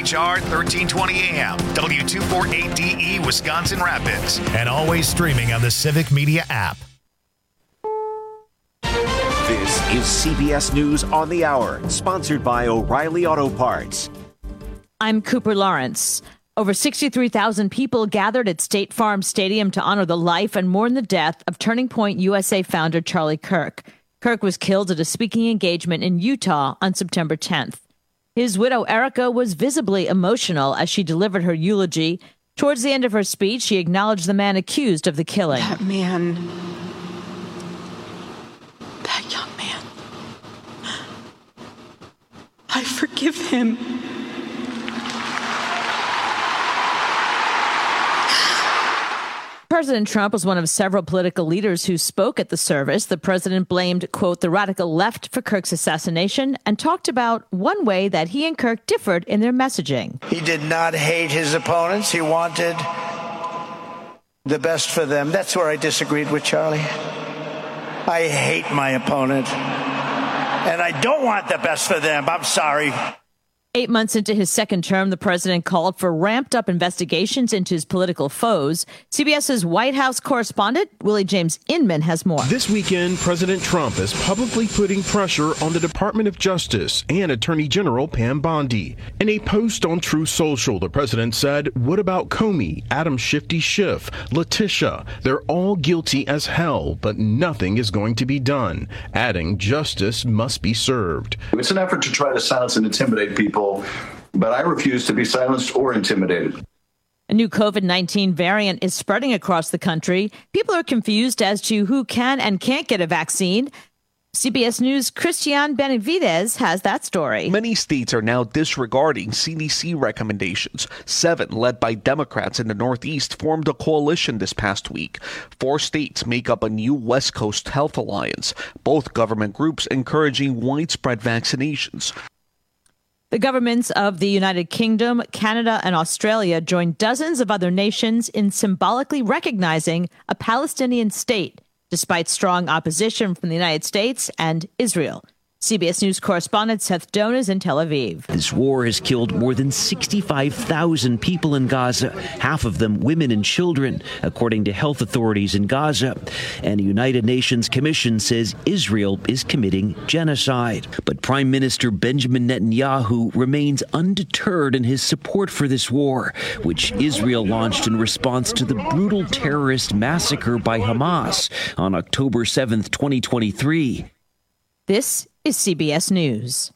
WHR 1320 AM, W248DE Wisconsin Rapids, and always streaming on the Civic Media app. This is CBS News on the Hour, sponsored by O'Reilly Auto Parts. I'm Cooper Lawrence. Over 63,000 people gathered at State Farm Stadium to honor the life and mourn the death of Turning Point USA founder Charlie Kirk. Kirk was killed at a speaking engagement in Utah on September 10th. His widow, Erica, was visibly emotional as she delivered her eulogy. Towards the end of her speech, she acknowledged the man accused of the killing. That man, that young man, I forgive him. President Trump was one of several political leaders who spoke at the service. The president blamed, quote, the radical left for Kirk's assassination and talked about one way that he and Kirk differed in their messaging. He did not hate his opponents. He wanted the best for them. That's where I disagreed with Charlie. I hate my opponent, and I don't want the best for them. I'm sorry. 8 months into his second term, the president called for ramped-up investigations into his political foes. CBS's White House correspondent, Willie James Inman, has more. This weekend, President Trump is publicly putting pressure on the Department of Justice and Attorney General Pam Bondi. In a post on Truth Social, the president said, what about Comey, Adam Shifty Schiff, Letitia? They're all guilty as hell, but nothing is going to be done, adding justice must be served. It's an effort to try to silence and intimidate people, but I refuse to be silenced or intimidated. A new COVID-19 variant is spreading across the country. People are confused as to who can and can't get a vaccine. CBS News' Christian Benavidez has that story. Many states are now disregarding CDC recommendations. 7, led by Democrats in the Northeast, formed a coalition this past week. 4 states make up a new West Coast Health Alliance, both government groups encouraging widespread vaccinations. The governments of the United Kingdom, Canada, and Australia joined dozens of other nations in symbolically recognizing a Palestinian state, despite strong opposition from the United States and Israel. CBS News correspondent Seth Doan is in Tel Aviv. This war has killed more than 65,000 people in Gaza, half of them women and children, according to health authorities in Gaza. And a United Nations commission says Israel is committing genocide. But Prime Minister Benjamin Netanyahu remains undeterred in his support for this war, which Israel launched in response to the brutal terrorist massacre by Hamas on October 7th, 2023. This is CBS News.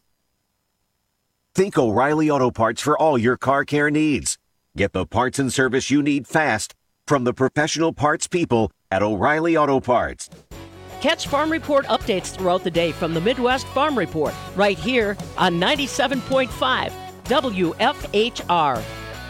Think O'Reilly Auto Parts for all your car care needs. Get the parts and service you need fast from the professional parts people at O'Reilly Auto Parts. Catch Farm Report updates throughout the day from the Midwest Farm Report, right here on 97.5 WFHR.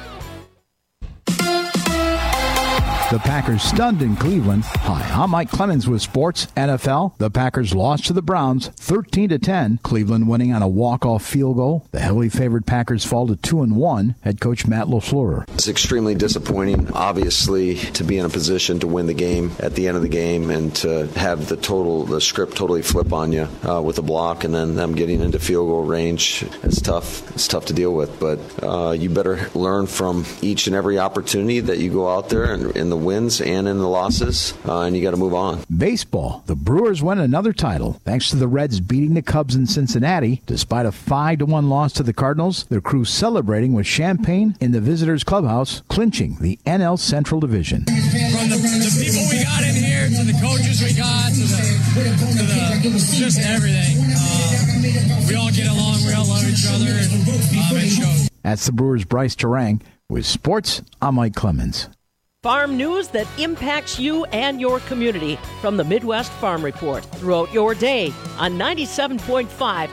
The Packers stunned in Cleveland. Hi, I'm Mike Clemens with Sports NFL. The Packers lost to the Browns 13-10. Cleveland winning on a walk-off field goal. The heavily favored Packers fall to 2-1. Head coach Matt LaFleur. It's extremely disappointing, obviously, to be in a position to win the game at the end of the game and to have the script totally flip on you with a block and then them getting into field goal range. It's tough. It's tough to deal with, but you better learn from each and every opportunity that you go out there and in the wins and in the losses, and you got to move on. Baseball. The Brewers win another title thanks to the Reds beating the Cubs in Cincinnati. Despite a 5-1 loss to the Cardinals, their crew celebrating with champagne in the visitors' clubhouse, clinching the NL Central Division. From the people we got in here, to the coaches we got, to just everything. We all get along, we all love each other, and it shows. That's the Brewers' Bryce Terang. With sports, I'm Mike Clemens. Farm news that impacts you and your community from the Midwest Farm Report throughout your day on 97.5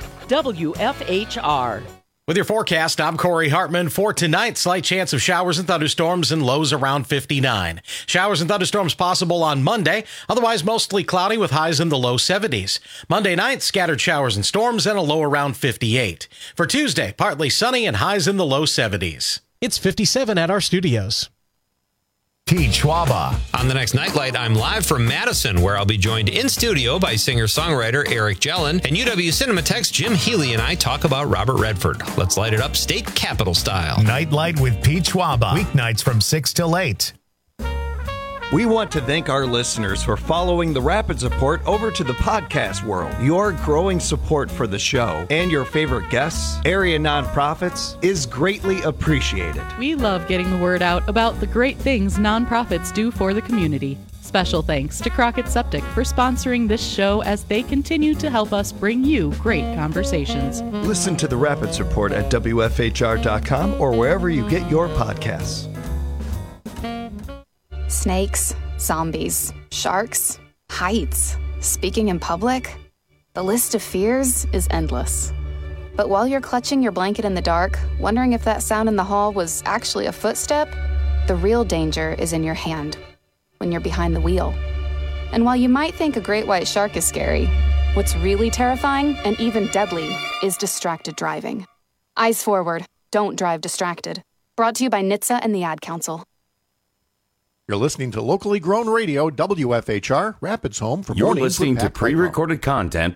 WFHR. With your forecast, I'm Corey Hartman. For tonight, slight chance of showers and thunderstorms and lows around 59. Showers and thunderstorms possible on Monday, otherwise mostly cloudy with highs in the low 70s. Monday night, scattered showers and storms and a low around 58. For Tuesday, partly sunny and highs in the low 70s. It's 57 at our studios. Pete Schwaba. On the next Nightlight, I'm live from Madison, where I'll be joined in studio by singer-songwriter Eric Jellin, and UW Cinematheque's Jim Healy and I talk about Robert Redford. Let's light it up state capitol style. Nightlight with Pete Schwaba. Weeknights from 6 till 8. We want to thank our listeners for following the Rapids Report over to the podcast world. Your growing support for the show and your favorite guests, area nonprofits, is greatly appreciated. We love getting the word out about the great things nonprofits do for the community. Special thanks to Crockett Septic for sponsoring this show as they continue to help us bring you great conversations. Listen to the Rapids Report at WFHR.com or wherever you get your podcasts. Snakes, zombies, sharks, heights, speaking in public. The list of fears is endless. But while you're clutching your blanket in the dark, wondering if that sound in the hall was actually a footstep, the real danger is in your hand, when you're behind the wheel. And while you might think a great white shark is scary, what's really terrifying and even deadly is distracted driving. Eyes forward, don't drive distracted. Brought to you by NHTSA and the Ad Council. You're listening to locally grown radio, WFHR, Rapids Home for You're mornings listening with to Pat pre-recorded content.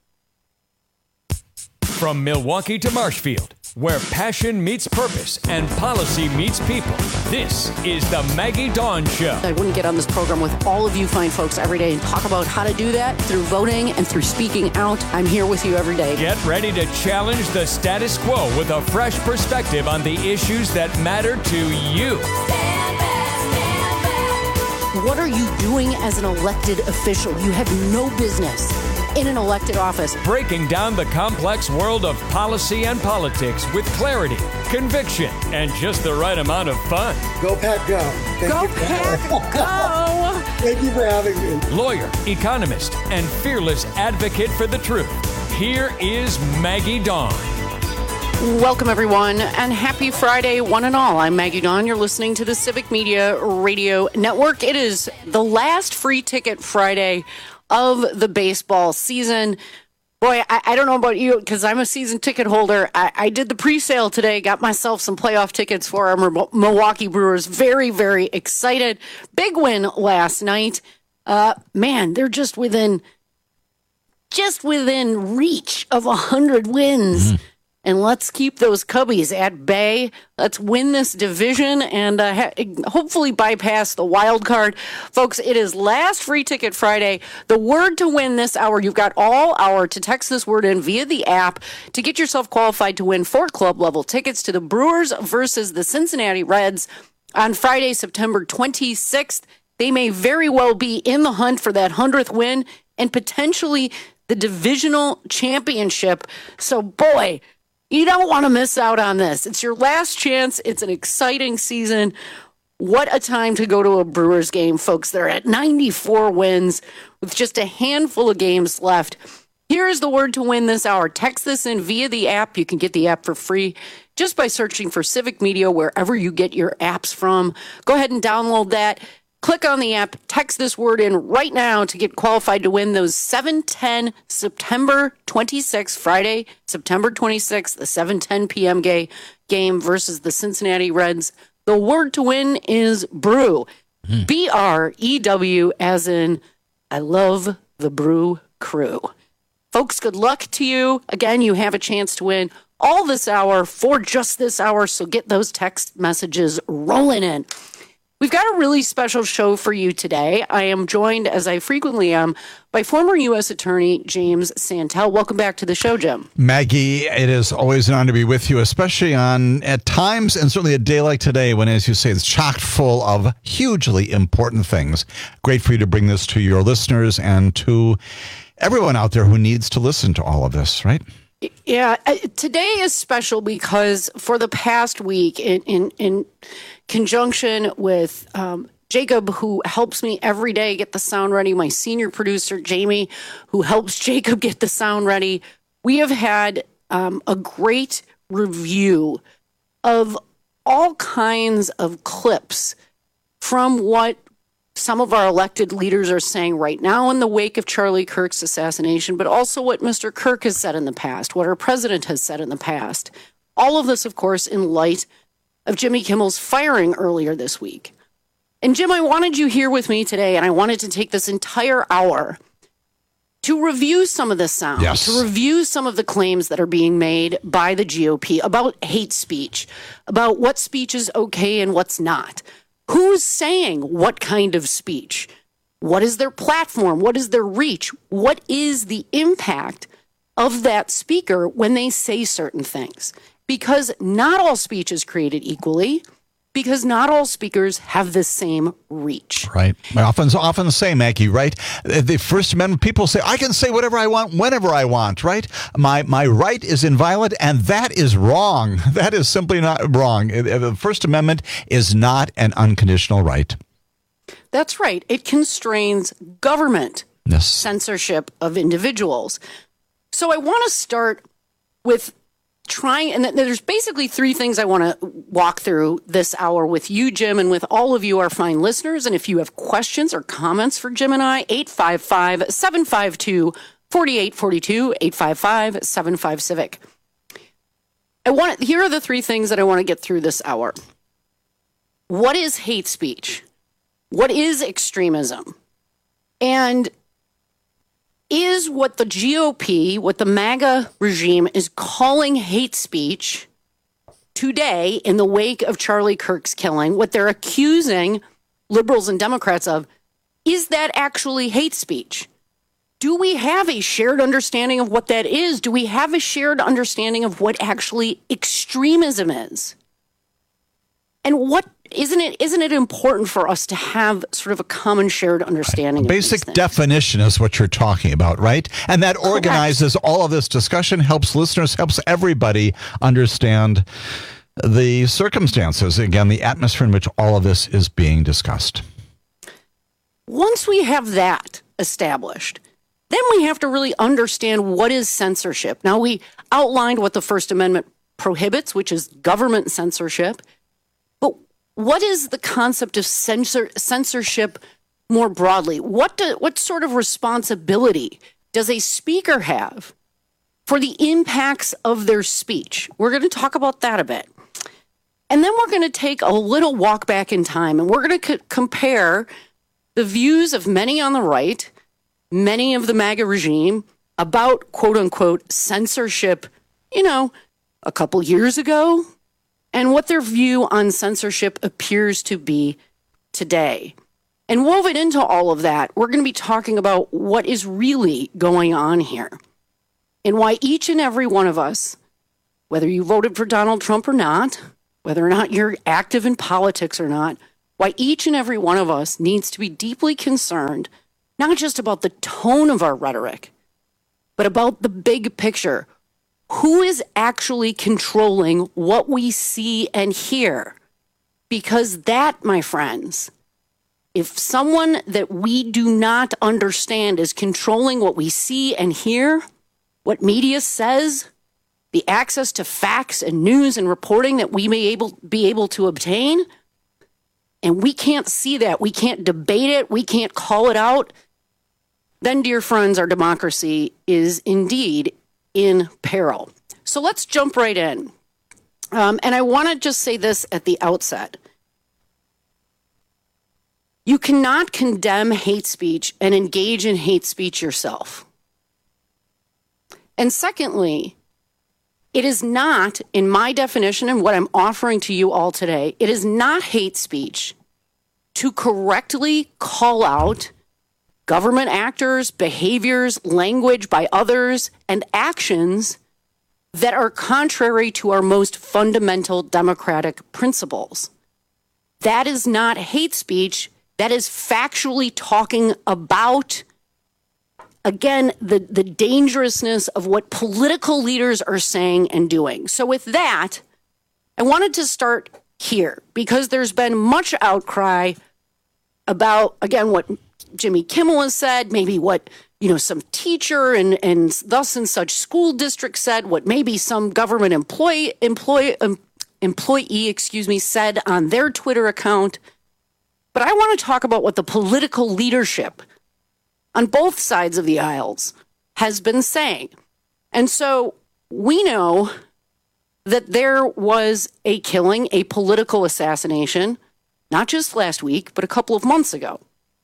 From Milwaukee to Marshfield, where passion meets purpose and policy meets people, this is the Maggie Dawn Show. I wouldn't get on this program with all of you fine folks every day and talk about how to do that through voting and through speaking out. I'm here with you every day. Get ready to challenge the status quo with a fresh perspective on the issues that matter to you. What are you doing as an elected official? You have no business in an elected office. Breaking down the complex world of policy and politics with clarity, conviction, and just the right amount of fun. Go Pack Go. Go Pack Go. Thank you for having me. Lawyer, economist, and fearless advocate for the truth. Here is Maggie Dawn. Welcome, everyone, and happy Friday, one and all. I'm Maggie Dawn. You're listening to the Civic Media Radio Network. It is the last free ticket Friday of the baseball season. Boy, I don't know about you, because I'm a season ticket holder. I did the pre-sale today, got myself some playoff tickets for our Milwaukee Brewers. Very, very excited. Big win last night. Man, they're just within reach of 100 wins. And let's keep those Cubbies at bay. Let's win this division and hopefully bypass the wild card. Folks, it is last free ticket Friday. The word to win this hour, you've got all hour to text this word in via the app to get yourself qualified to win 4 club-level tickets to the Brewers versus the Cincinnati Reds on Friday, September 26th. They may very well be in the hunt for that 100th win and potentially the divisional championship. So, boy, you don't want to miss out on this. It's your last chance. It's an exciting season. What a time to go to a Brewers game, folks. They're at 94 wins with just a handful of games left. Here is the word to win this hour. Text this in via the app. You can get the app for free just by searching for Civic Media wherever you get your apps from. Go ahead and download that. Click on the app, text this word in right now to get qualified to win those 7:10 September 26th, Friday, September 26th, the 7:10 p.m. game versus the Cincinnati Reds. The word to win is brew. B-R-E-W, as in I love the Brew Crew. Folks, good luck to you. Again, you have a chance to win all this hour for just this hour, so get those text messages rolling in. We've got a really special show for you today. I am joined, as I frequently am, by former U.S. Attorney James Santel. Welcome back to the show, Jim. Maggie, it is always an honor to be with you, especially at times, and certainly a day like today when, as you say, it's chock full of hugely important things. Great for you to bring this to your listeners and to everyone out there who needs to listen to all of this, right? Yeah, today is special because for the past week, in conjunction with Jacob, who helps me every day get the sound ready, my senior producer, Jamie, who helps Jacob get the sound ready, we have had a great review of all kinds of clips from what some of our elected leaders are saying right now in the wake of Charlie Kirk's assassination, but also what Mr. Kirk has said in the past, what our president has said in the past. All of this, of course, in light of Jimmy Kimmel's firing earlier this week. And Jim, I wanted you here with me today, and I wanted to take this entire hour to review some of the sound, to review some of the claims that are being made by the GOP about hate speech, about what speech is okay and what's not. Who's saying what kind of speech? What is their platform? What is their reach? What is the impact of that speaker when they say certain things? Because not all speech is created equally, because not all speakers have the same reach. Right. I often say, Maggie, right? The First Amendment, people say, I can say whatever I want, whenever I want, right? My right is inviolate, and that is wrong. That is simply not wrong. The First Amendment is not an unconditional right. That's right. It constrains government censorship of individuals. So I want to start with and there's basically three things I want to walk through this hour with you, Jim, and with all of you, our fine listeners. And if you have questions or comments for Jim and I, 855-752-4842, 855-75-CIVIC. Here are the three things that I want to get through this hour. What is hate speech? What is extremism? And is what the GOP, what the MAGA regime is calling hate speech today in the wake of Charlie Kirk's killing, what they're accusing liberals and Democrats of, is that actually hate speech? Do we have a shared understanding of what that is? Do we have a shared understanding of what actually extremism is? And what isn't it important for us to have sort of a common shared understanding? Basic definition is what you're talking about, right? And that organizes all of this discussion, helps listeners, helps everybody understand the circumstances, again, the atmosphere in which all of this is being discussed. Once we have that established, then we have to really understand what is censorship. Now, we outlined what the First Amendment prohibits, which is government censorship. But what is the concept of censorship more broadly? What sort of responsibility does a speaker have for the impacts of their speech? We're going to talk about that a bit. And then we're going to take a little walk back in time, and we're going to compare the views of many on the right, many of the MAGA regime, about quote-unquote censorship, a couple years ago, and what their view on censorship appears to be today. And woven into all of that, we're going to be talking about what is really going on here and why each and every one of us, whether you voted for Donald Trump or not, whether or not you're active in politics or not, why each and every one of us needs to be deeply concerned, not just about the tone of our rhetoric, but about the big picture. Who is actually controlling what we see and hear? Because that, my friends, if someone that we do not understand is controlling what we see and hear, what media says, the access to facts and news and reporting that we may be able to obtain, and we can't see that, we can't debate it, we can't call it out, then, dear friends, our democracy is indeed in peril. So let's jump right in. And I want to just say this at the outset. You cannot condemn hate speech and engage in hate speech yourself. And secondly, it is not, in my definition and what I'm offering to you all today, it is not hate speech to correctly call out government actors, behaviors, language by others, and actions that are contrary to our most fundamental democratic principles. That is not hate speech. That is factually talking about, again, the dangerousness of what political leaders are saying and doing. So with that, I wanted to start here because there's been much outcry about, again, what Jimmy Kimmel has said, maybe what some teacher and thus and such school district said, what maybe some government employee said on their Twitter account. But I want to talk about what the political leadership on both sides of the aisles has been saying. And so we know that there was a killing, a political assassination, not just last week, but a couple of months ago,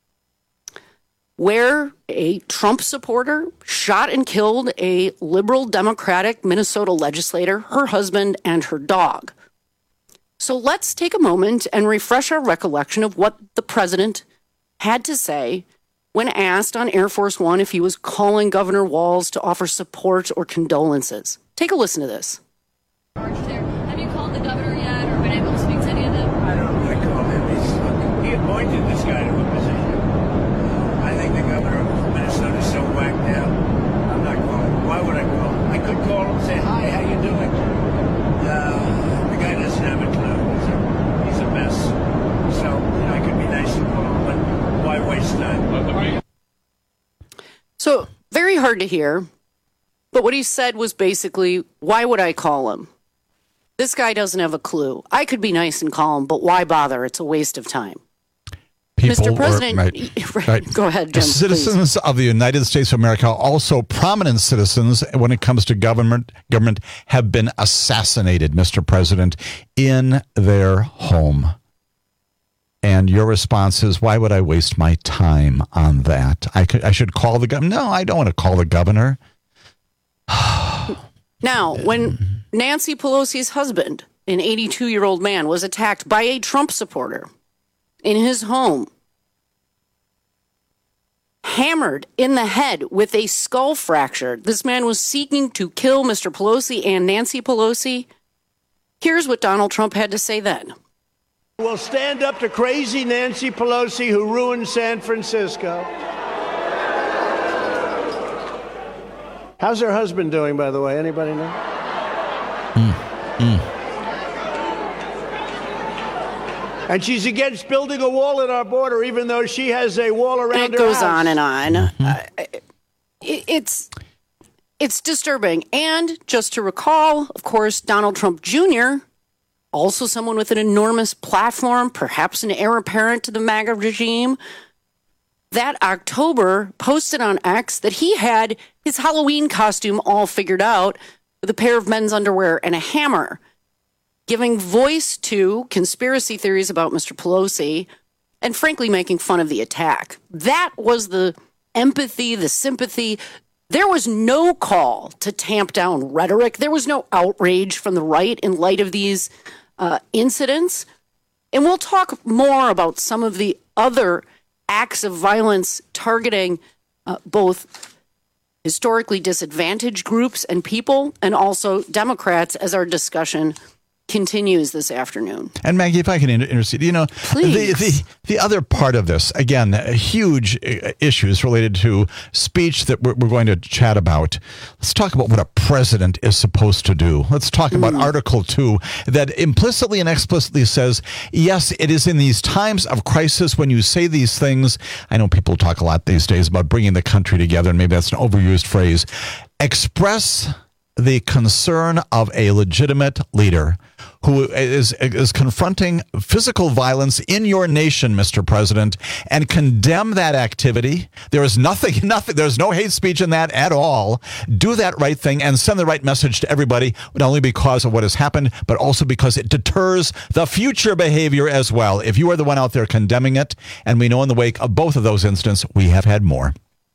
where a Trump supporter shot and killed a liberal Democratic Minnesota legislator, her husband, and her dog. So let's take a moment and refresh our recollection of what the president had to say when asked on Air Force One if he was calling Governor Walz to offer support or condolences. Take a listen to this. Have you called the governor yet or been able to speak to any of them? I don't know. I called him. He appointed this guy to a position. I think the governor of Minnesota is so whacked out. I'm not calling. Why would I call him? I could call him and say, hi, how you doing? The guy doesn't have a clue. He's a mess. So, I could be nice and call him, but why waste time? So, very hard to hear. But what he said was basically, why would I call him? This guy doesn't have a clue. I could be nice and call him, but why bother? It's a waste of time. Mr. President, right. Go ahead, Jim. Citizens of the United States of America, also prominent citizens when it comes to government have been assassinated, Mr. President, in their home. And your response is, why would I waste my time on that? I should call the governor. No, I don't want to call the governor. Now, when Nancy Pelosi's husband, an 82-year-old man, was attacked by a Trump supporter in his home, hammered in the head with a skull fracture, this man was seeking to kill Mr. Pelosi and Nancy Pelosi. Here's what Donald Trump had to say then. We'll stand up to crazy Nancy Pelosi who ruined San Francisco. How's her husband doing, by the way? Anybody know? And she's against building a wall at our border, even though she has a wall around her house. It goes on and on. It's disturbing. And just to recall, of course, Donald Trump Jr., also someone with an enormous platform, perhaps an heir apparent to the MAGA regime, that October posted on X that he had his Halloween costume all figured out with a pair of men's underwear and a hammer, giving voice to conspiracy theories about Mr. Pelosi and frankly making fun of the attack. That was the empathy, the sympathy. There was no call to tamp down rhetoric. There was no outrage from the right in light of these incidents. And we'll talk more about some of the other acts of violence targeting both historically disadvantaged groups and people and also Democrats as our discussion continues this afternoon. And Maggie, if I can intercede, the other part of this, again, huge issues related to speech that we're going to chat about. Let's talk about what a president is supposed to do. Let's talk about Article 2 that implicitly and explicitly says, yes, it is in these times of crisis when you say these things. I know people talk a lot these days about bringing the country together, and maybe that's an overused phrase. Express the concern of a legitimate leader who is confronting physical violence in your nation, Mr. President, and condemn that activity. There is nothing, there's no hate speech in that at all. Do that right thing and send the right message to everybody, not only because of what has happened, but also because it deters the future behavior as well. If you are the one out there condemning it, and we know in the wake of both of those incidents, we have had more.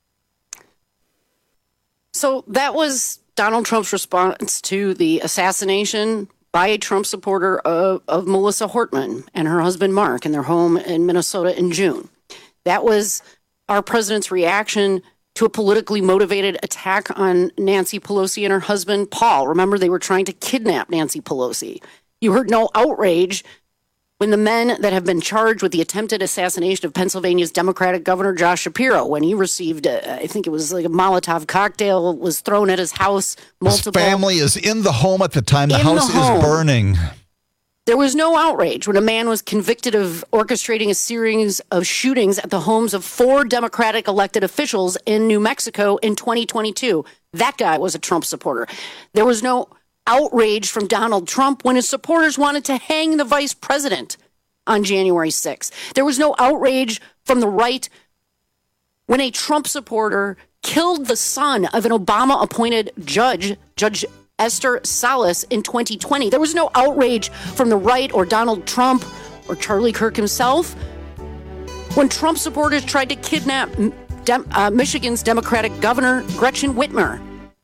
So that was Donald Trump's response to the assassination by a Trump supporter of Melissa Hortman and her husband Mark in their home in Minnesota in June. That was our president's reaction to a politically motivated attack on Nancy Pelosi and her husband Paul. Remember, they were trying to kidnap Nancy Pelosi. You heard no outrage when the men that have been charged with the attempted assassination of Pennsylvania's Democratic Governor Josh Shapiro, when he received, I think it was like a Molotov cocktail was thrown at his house. Multiple. His family is in the home at the time the house is burning. There was no outrage when a man was convicted of orchestrating a series of shootings at the homes of 4 Democratic elected officials in New Mexico in 2022. That guy was a Trump supporter. There was no outrage from Donald Trump when his supporters wanted to hang the vice president on January 6th. There was no outrage from the right when a Trump supporter killed the son of an Obama-appointed judge, Judge Esther Salas, in 2020. There was no outrage from the right or Donald Trump or Charlie Kirk himself, when Trump supporters tried to kidnap Michigan's Democratic Governor Gretchen Whitmer.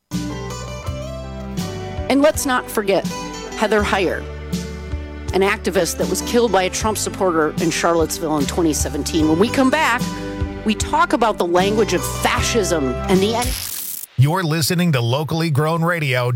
And let's not forget Heather Heyer, an activist that was killed by a Trump supporter in Charlottesville in 2017. When we come back, we talk about the language of fascism and the end. You're listening to Locally Grown Radio,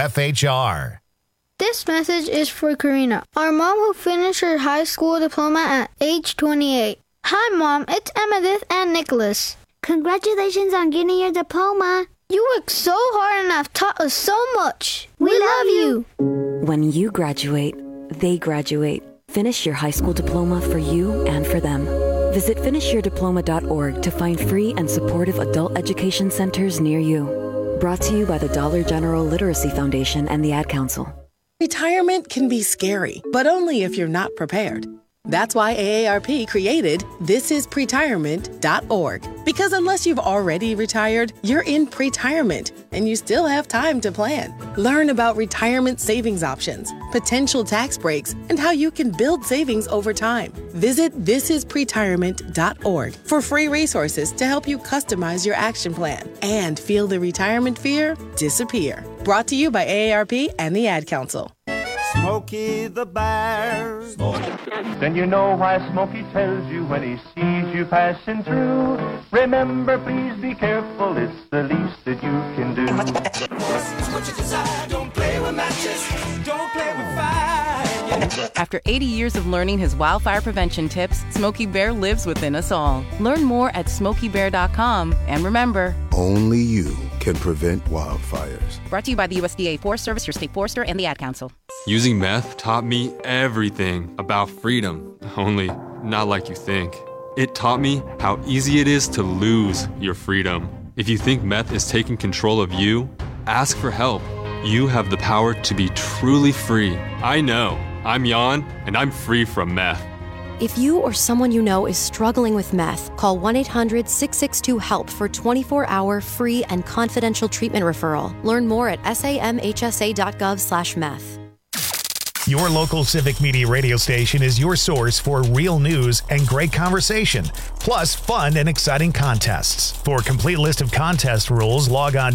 WFHR. This message is for Karina, our mom who finished her high school diploma at age 28. Hi, Mom. It's Emmettith and Nicholas. Congratulations on getting your diploma. You worked so hard and have taught us so much. We love you. When you graduate, they graduate. Finish your high school diploma for you and for them. Visit finishyourdiploma.org to find free and supportive adult education centers near you. Brought to you by the Dollar General Literacy Foundation and the Ad Council. Retirement can be scary, but only if you're not prepared. That's why AARP created thisispretirement.org. Because unless you've already retired, you're in pretirement, and you still have time to plan. Learn about retirement savings options, potential tax breaks, and how you can build savings over time. Visit thisispretirement.org for free resources to help you customize your action plan and feel the retirement fear disappear. Brought to you by AARP and the Ad Council. Smokey the Bear. Then you know why Smokey tells you when he sees you passing through. Remember, please be careful, it's the least that you can do. What you desire, don't play with matches, don't play with fire. After 80 years of learning his wildfire prevention tips, Smokey Bear lives within us all. Learn more at SmokeyBear.com. And remember, only you can prevent wildfires. Brought to you by the USDA Forest Service, your state forester, and the Ad Council. Using meth taught me everything about freedom, only not like you think. It taught me how easy it is to lose your freedom. If you think meth is taking control of you, ask for help. You have the power to be truly free. I know. I'm Jan, and I'm free from meth. If you or someone you know is struggling with meth, call 1-800-662-HELP for 24-hour free and confidential treatment referral. Learn more at samhsa.gov/meth. Your local Civic Media radio station is your source for real news and great conversation, plus fun and exciting contests. For a complete list of contest rules, log on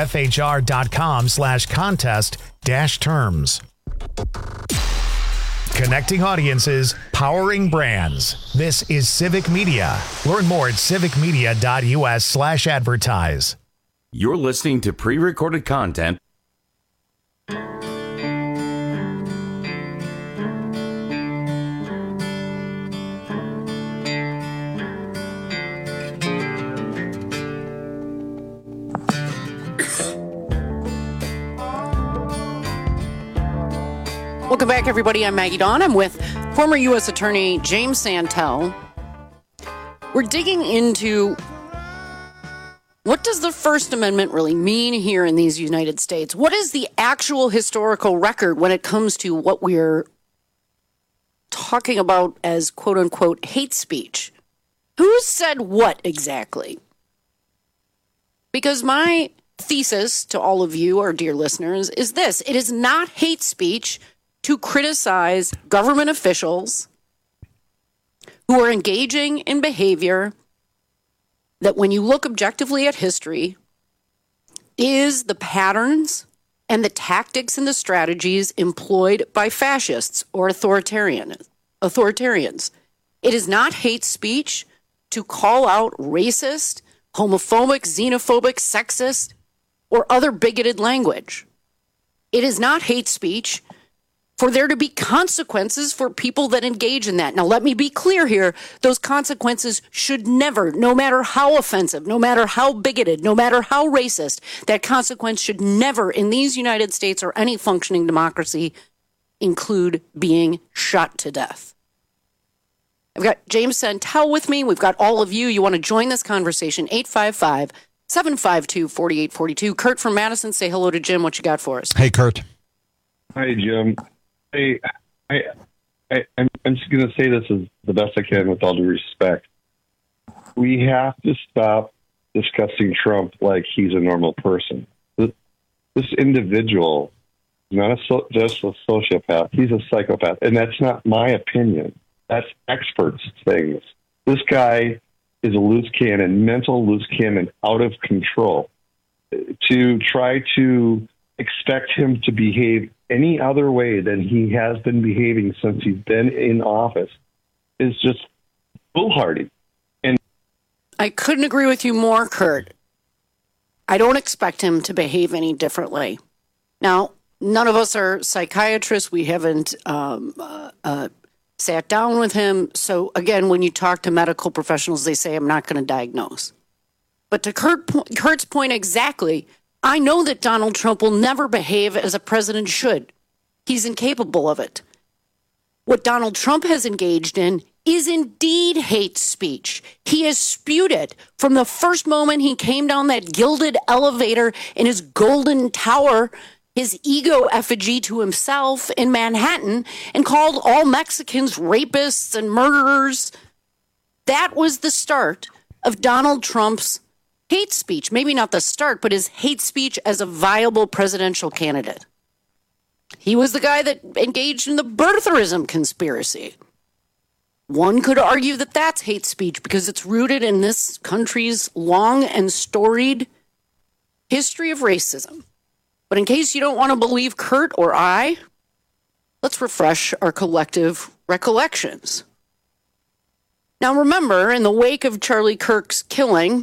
wfhr.com/contest-terms. Connecting audiences, powering brands. This is Civic Media. Learn more at civicmedia.us/advertise. You're listening to pre-recorded content. Welcome back, everybody. I'm Maggie Dawn. I'm with former U.S. Attorney James Santel. We're digging into what does the First Amendment really mean here in these United States? What is the actual historical record when it comes to what we're talking about as quote-unquote hate speech? Who said what exactly? Because my thesis to all of you, our dear listeners, is this. It is not hate speech to criticize government officials who are engaging in behavior that, when you look objectively at history, is the patterns and the tactics and the strategies employed by fascists or authoritarians. It is not hate speech to call out racist, homophobic, xenophobic, sexist, or other bigoted language. It is not hate speech for there to be consequences for people that engage in that. Now, let me be clear here. Those consequences should never, no matter how offensive, no matter how bigoted, no matter how racist, that consequence should never, in these United States or any functioning democracy, include being shot to death. I've got James Santel with me. We've got all of you. You want to join this conversation, 855-752-4842. Kurt from Madison, say hello to Jim. What you got for us? Hey, Kurt. Hi, Jim. Hey, I'm just going to say this as the best I can with all due respect. We have to stop discussing Trump like he's a normal person. This individual is not just a sociopath. He's a psychopath. And that's not my opinion. That's experts' things. This guy is a loose cannon, mental loose cannon, out of control. To try to expect him to behave any other way than he has been behaving since he's been in office is just foolhardy. And I couldn't agree with you more, Kurt. I don't expect him to behave any differently. Now, none of us are psychiatrists. We haven't sat down with him. So, again, when you talk to medical professionals, they say, I'm not going to diagnose. But to Kurt's point exactly, I know that Donald Trump will never behave as a president should. He's incapable of it. What Donald Trump has engaged in is indeed hate speech. He has spewed it from the first moment he came down that gilded elevator in his golden tower, his ego effigy to himself in Manhattan, and called all Mexicans rapists and murderers. That was the start of Donald Trump's hate speech. Maybe not the start, but his hate speech as a viable presidential candidate. He was the guy that engaged in the birtherism conspiracy. One could argue that that's hate speech because it's rooted in this country's long and storied history of racism. But in case you don't want to believe Kurt or I, let's refresh our collective recollections. Now remember, in the wake of Charlie Kirk's killing,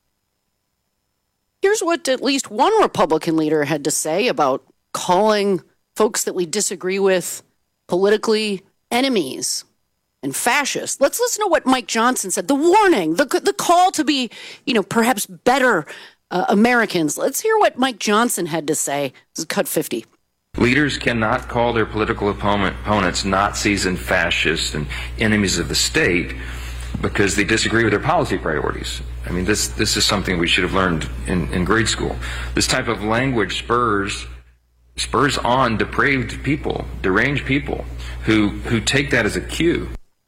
here's what at least one Republican leader had to say about calling folks that we disagree with politically enemies and fascists. Let's listen to what Mike Johnson said. The warning, the call to be, perhaps better Americans. Let's hear what Mike Johnson had to say. This is cut 50. Leaders cannot call their political opponents Nazis and fascists and enemies of the state because they disagree with their policy priorities. I mean, this is something we should have learned in grade school. This type of language spurs on depraved people, deranged people who take that as a cue.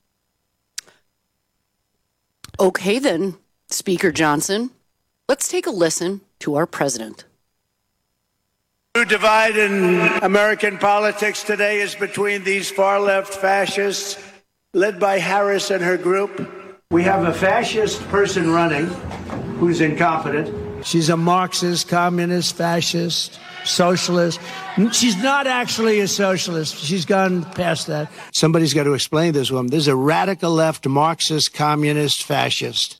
Okay, then, Speaker Johnson, let's take a listen to our president. The divide in American politics today is between these far-left fascists led by Harris and her group. We have a fascist person running who's incompetent. She's a Marxist, communist, fascist, socialist. She's not actually a socialist. She's gone past that. Somebody's got to explain this woman. This is a radical left Marxist, communist, fascist.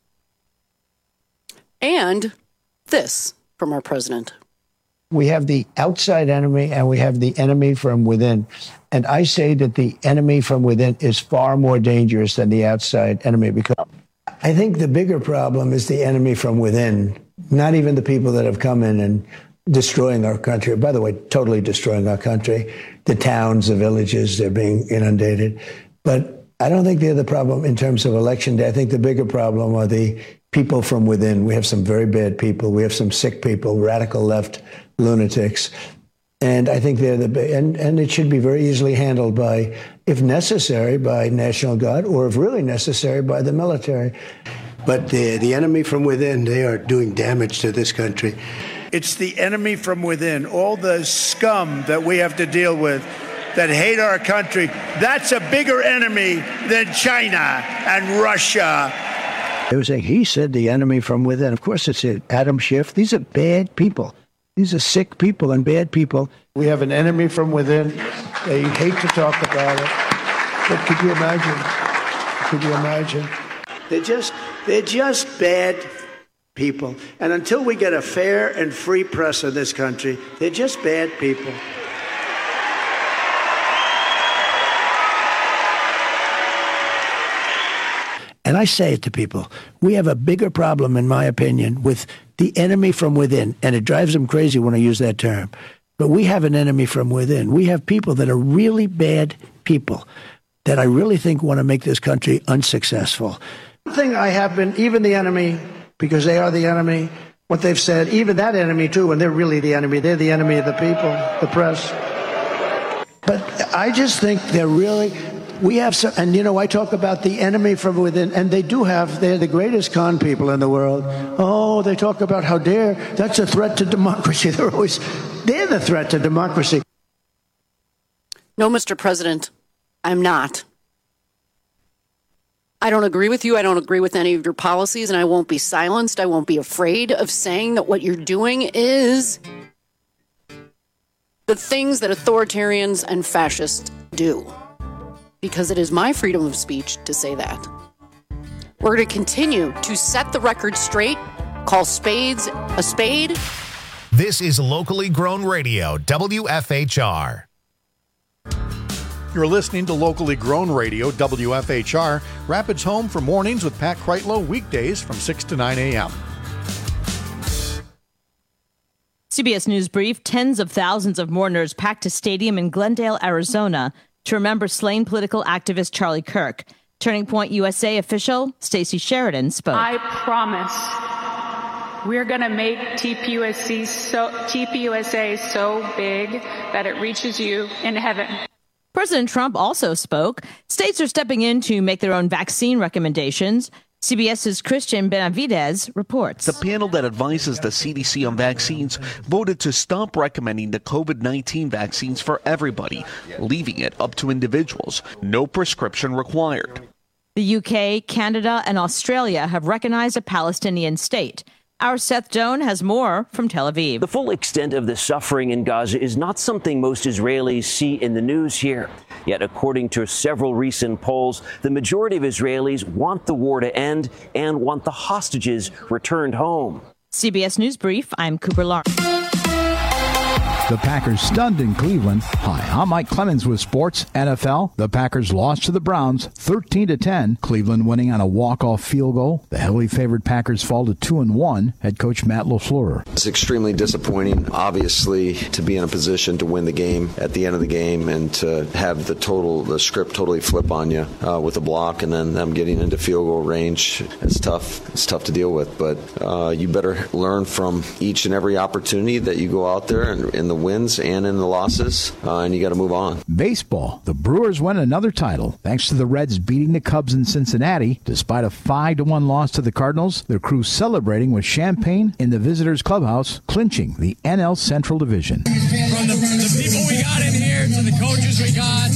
And this from our president. We have the outside enemy and we have the enemy from within. And I say that the enemy from within is far more dangerous than the outside enemy, because I think the bigger problem is the enemy from within, not even the people that have come in and destroying our country. By the way, totally destroying our country. The towns, the villages, they're being inundated. But I don't think they're the problem in terms of election day. I think the bigger problem are the people from within. We have some very bad people. We have some sick people, radical left lunatics. And I think they're and it should be very easily handled by, if necessary, by National Guard, or if really necessary, by the military. But the enemy from within, they are doing damage to this country. It's the enemy from within, all the scum that we have to deal with that hate our country. That's a bigger enemy than China and Russia. They were saying, he said the enemy from within. Of course, it's Adam Schiff. These are bad people. These are sick people and bad people. We have an enemy from within. They hate to talk about it. But could you imagine? Could you imagine? They're just bad people. And until we get a fair and free press in this country, they're just bad people. And I say it to people, we have a bigger problem, in my opinion, with the enemy from within. And it drives them crazy when I use that term. But we have an enemy from within. We have people that are really bad people that I really think want to make this country unsuccessful. One thing I have been, even the enemy, because they are the enemy, what they've said, even that enemy too, and they're really the enemy. They're the enemy of the people, the press. But I just think they're really... We have some, and I talk about the enemy from within, and they're the greatest con people in the world. Oh, they talk about how dare, that's a threat to democracy. They're the threat to democracy. No, Mr. President, I'm not. I don't agree with you. I don't agree with any of your policies, and I won't be silenced. I won't be afraid of saying that what you're doing is the things that authoritarians and fascists do, because it is my freedom of speech to say that. We're going to continue to set the record straight, call spades a spade. This is Locally Grown Radio, WFHR. You're listening to Locally Grown Radio, WFHR, Rapids home for mornings with Pat Kreitlow, weekdays from 6 to 9 a.m. CBS News Brief, tens of thousands of mourners packed a stadium in Glendale, Arizona to remember slain political activist Charlie Kirk. Turning Point USA official Stacey Sheridan spoke. I promise we're going to make TPUSA so big that it reaches you in heaven. President Trump also spoke. States are stepping in to make their own vaccine recommendations. CBS's Christian Benavidez reports. The panel that advises the CDC on vaccines voted to stop recommending the COVID-19 vaccines for everybody, leaving it up to individuals. No prescription required. The UK, Canada, and Australia have recognized a Palestinian state. Our Seth Doan has more from Tel Aviv. The full extent of the suffering in Gaza is not something most Israelis see in the news here. Yet, according to several recent polls, the majority of Israelis want the war to end and want the hostages returned home. CBS News Brief, I'm Cooper Lawrence. The Packers stunned in Cleveland. Hi, I'm Mike Clemens with Sports NFL. The Packers lost to the Browns 13-10. Cleveland winning on a walk-off field goal. The heavily favored Packers fall to 2-1. Head coach Matt LaFleur. It's extremely disappointing, obviously, to be in a position to win the game at the end of the game and to have the script totally flip on you with a block and then them getting into field goal range. It's tough. It's tough to deal with, but you better learn from each and every opportunity that you go out there and in the wins and in the losses, and you got to move on. Baseball. The Brewers win another title thanks to the Reds beating the Cubs in Cincinnati. Despite a 5-1 loss to the Cardinals, their crew celebrating with champagne in the visitors' clubhouse, clinching the NL Central Division. From the people we got in here to the coaches we got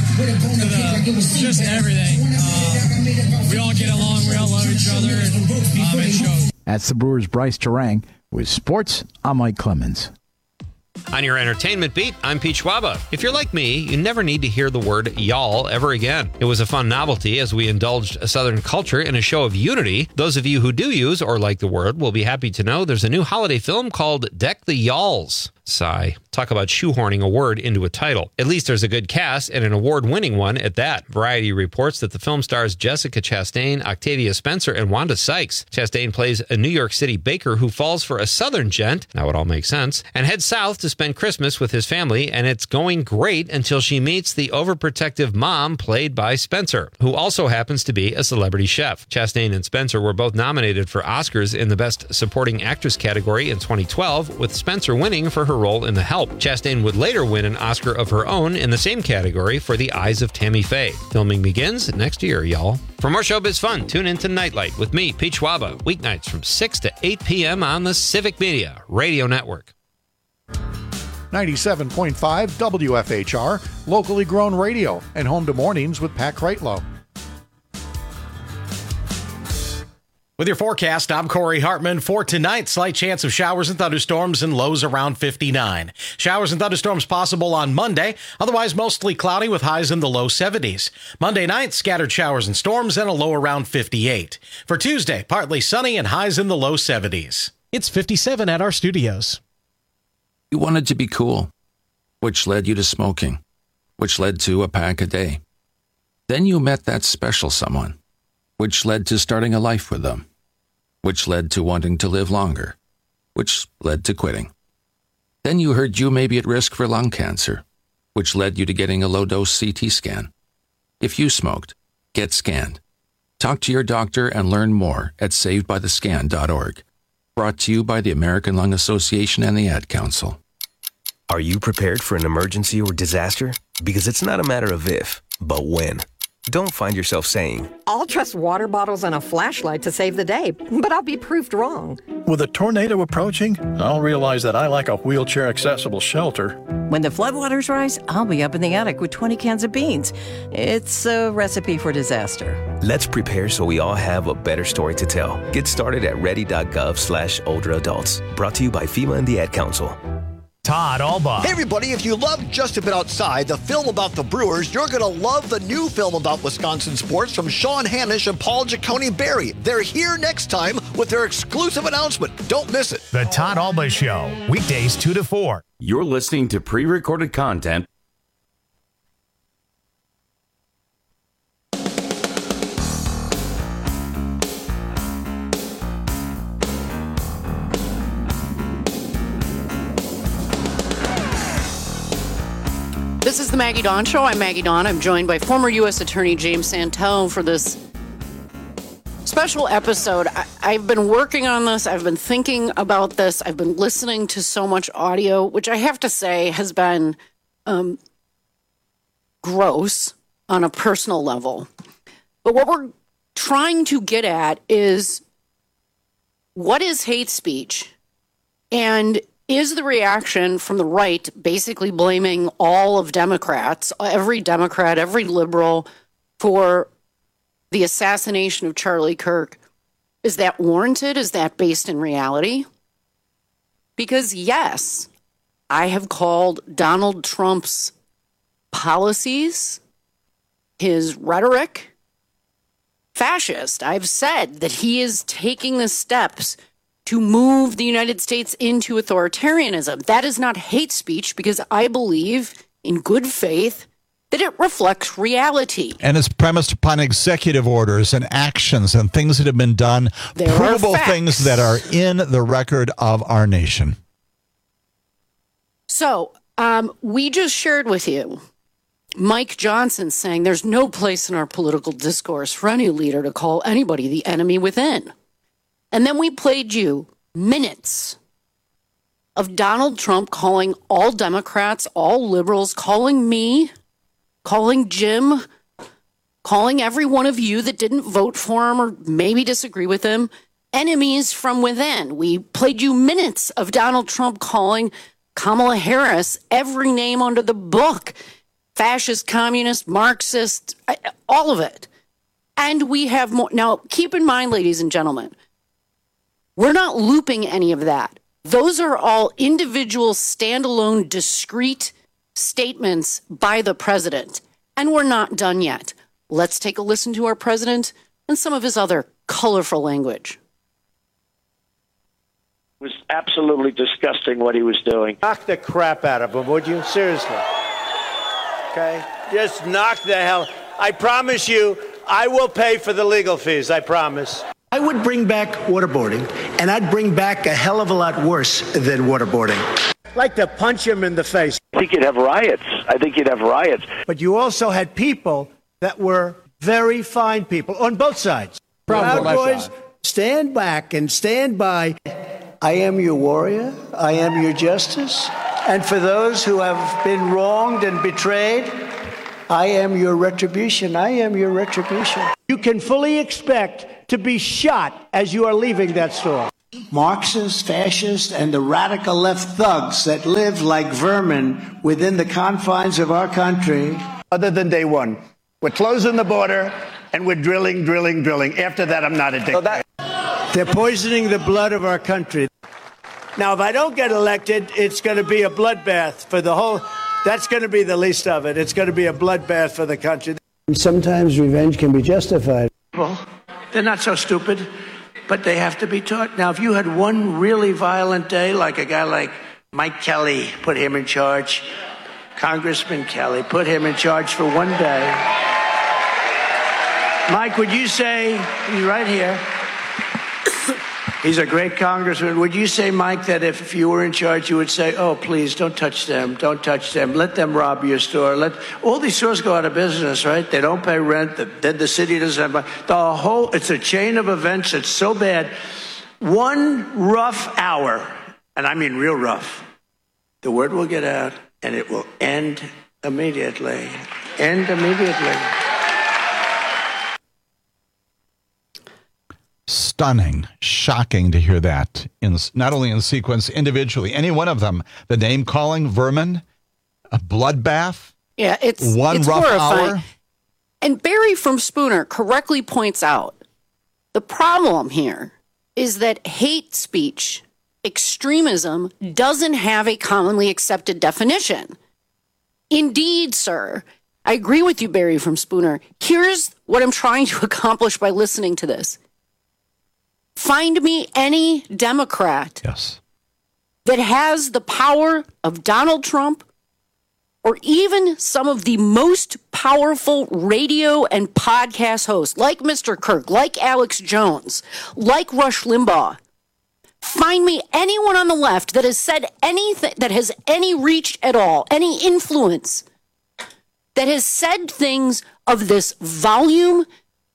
to just everything. We all get along. We all love each other. It shows. That's the Brewers' Bryce Terang. With sports, I'm Mike Clemens. On your entertainment beat, I'm Pete Schwaba. If you're like me, you never need to hear the word y'all ever again. It was a fun novelty as we indulged a Southern culture in a show of unity. Those of you who do use or like the word will be happy to know there's a new holiday film called Deck the Y'alls. Sigh. Talk about shoehorning a word into a title. At least there's a good cast and an award-winning one at that. Variety reports that the film stars Jessica Chastain, Octavia Spencer, and Wanda Sykes. Chastain plays a New York City baker who falls for a Southern gent, now it all makes sense, and heads south to spend Christmas with his family, and it's going great until she meets the overprotective mom played by Spencer, who also happens to be a celebrity chef. Chastain and Spencer were both nominated for Oscars in the Best Supporting Actress category in 2012, with Spencer winning for her role in The Help. Chastain would later win an Oscar of her own in the same category for The Eyes of Tammy Faye. Filming begins next year, y'all. For more showbiz fun, tune in to Nightlight with me, Pete Schwaba, weeknights from 6 to 8 p.m. on the Civic Media Radio Network. 97.5 WFHR, locally grown radio, and home to mornings with Pat Kreitlow. With your forecast, I'm Corey Hartman. For tonight, slight chance of showers and thunderstorms and lows around 59. Showers and thunderstorms possible on Monday, otherwise mostly cloudy with highs in the low 70s. Monday night, scattered showers and storms and a low around 58. For Tuesday, partly sunny and highs in the low 70s. It's 57 at our studios. You wanted to be cool, which led you to smoking, which led to a pack a day. Then you met that special someone, which led to starting a life with them, which led to wanting to live longer, which led to quitting. Then you heard you may be at risk for lung cancer, which led you to getting a low-dose CT scan. If you smoked, get scanned. Talk to your doctor and learn more at savedbythescan.org. Brought to you by the American Lung Association and the Ad Council. Are you prepared for an emergency or disaster? Because it's not a matter of if, but when. Don't find yourself saying, I'll trust water bottles and a flashlight to save the day, but I'll be proved wrong. With a tornado approaching, I'll realize that I lack a wheelchair-accessible shelter. When the floodwaters rise, I'll be up in the attic with 20 cans of beans. It's a recipe for disaster. Let's prepare so we all have a better story to tell. Get started at ready.gov/older-adults. Brought to you by FEMA and the Ad Council. Todd Alba. Hey, everybody, if you love Just a Bit Outside, the film about the Brewers, you're going to love the new film about Wisconsin sports from Sean Hanisch and Paul Giacone-Berry. They're here next time with their exclusive announcement. Don't miss it. The Todd Alba Show, weekdays 2 to 4. You're listening to pre-recorded content. This is the Maggie Dawn Show. I'm Maggie Dawn. I'm joined by former U.S. Attorney James Santone for this special episode. I've been working on this. I've been thinking about this. I've been listening to so much audio, which I have to say has been gross on a personal level. But what we're trying to get at is, what is hate speech? And is the reaction from the right basically blaming all of Democrats, every Democrat, every liberal, for the assassination of Charlie Kirk? Is that warranted? Is that based in reality? Because yes, I have called Donald Trump's policies, his rhetoric, fascist. I've said that he is taking the steps to move the United States into authoritarianism. That is not hate speech, because I believe in good faith that it reflects reality. And it's premised upon executive orders and actions and things that have been done, provable things that are in the record of our nation. So, we just shared with you Mike Johnson saying there's no place in our political discourse for any leader to call anybody the enemy within. And then we played you minutes of Donald Trump calling all Democrats, all liberals, calling me, calling Jim, calling every one of you that didn't vote for him or maybe disagree with him, enemies from within. We played you minutes of Donald Trump calling Kamala Harris every name under the book, fascist, communist, Marxist, all of it. And we have more. Now, keep in mind, ladies and gentlemen, we're not looping any of that. Those are all individual, standalone, discrete statements by the president. And we're not done yet. Let's take a listen to our president and some of his other colorful language. It was absolutely disgusting what he was doing. Knock the crap out of him, would you? Seriously. Okay? Just knock the hell. I promise you, I will pay for the legal fees. I promise. I would bring back waterboarding, and I'd bring back a hell of a lot worse than waterboarding. I'd like to punch him in the face. I think you'd have riots. But you also had people that were very fine people on both sides. Proud Boys, stand back and stand by. I am your warrior. I am your justice. And for those who have been wronged and betrayed, I am your retribution. I am your retribution. You can fully expect to be shot as you are leaving that store. Marxists, fascists, and the radical left thugs that live like vermin within the confines of our country. Other than day one, we're closing the border and we're drilling. After that, I'm not a dictator. They're poisoning the blood of our country. Now, if I don't get elected, it's going to be a bloodbath for the whole. That's going to be the least of it. It's going to be a bloodbath for the country. Sometimes revenge can be justified. Well, they're not so stupid, but they have to be taught. Now, if you had one really violent day, like a guy like Mike Kelly, put him in charge, Congressman Kelly, put him in charge for one day. Mike, would you say, he's right here, he's a great congressman. Would you say, Mike, that if you were in charge, you would say, oh, please, don't touch them. Don't touch them. Let them rob your store. Let all these stores go out of business, right? They don't pay rent. Then the city doesn't have it's a chain of events. It's so bad. One rough hour, and I mean real rough, the word will get out and it will end immediately. End immediately. stunning, shocking to hear that, in not only in sequence, individually, any one of them, the name-calling, vermin, a bloodbath, it's rough horrifying. hour. And Barry from Spooner correctly points out the problem here is that hate speech, extremism, doesn't have a commonly accepted definition. Indeed, sir. I agree with you, Barry from Spooner. Here's what I'm trying to accomplish by listening to this. Find me any Democrat that has the power of Donald Trump or even some of the most powerful radio and podcast hosts like Mr. Kirk, like Alex Jones, like Rush Limbaugh. Find me anyone on the left that has said anything, that has any reach at all, any influence, that has said things of this volume,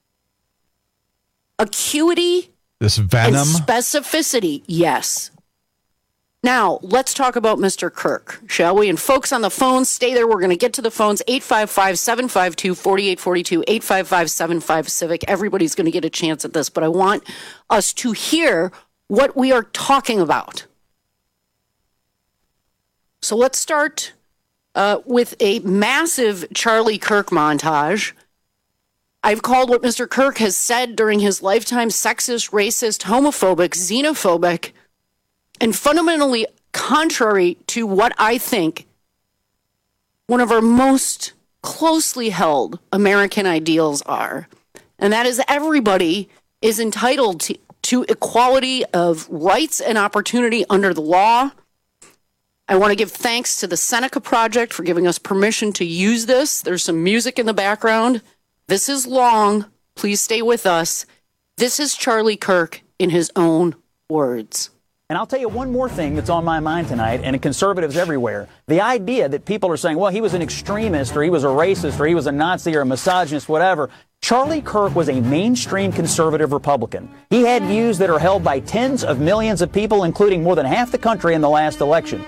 acuity, this venom, and specificity. Yes. Now, let's talk about Mr. Kirk, shall we? And folks on the phones, stay there. We're going to get to the phones. 855-752-4842, 855-75-CIVIC. Everybody's going to get a chance at this, but I want us to hear what we are talking about. So let's start with a massive Charlie Kirk montage. I've called what Mr. Kirk has said during his lifetime sexist, racist, homophobic, xenophobic, and fundamentally contrary to what I think one of our most closely held American ideals are. And that is everybody is entitled to equality of rights and opportunity under the law. I want to give thanks to the Seneca Project for giving us permission to use this. There's some music in the background. This is long. Please stay with us. This is Charlie Kirk in his own words. And I'll tell you one more thing that's on my mind tonight, and conservatives everywhere. The idea that people are saying, well, he was an extremist, or he was a racist, or he was a Nazi, or a misogynist, whatever. Charlie Kirk was a mainstream conservative Republican. He had views that are held by tens of millions of people, including more than half the country in the last election.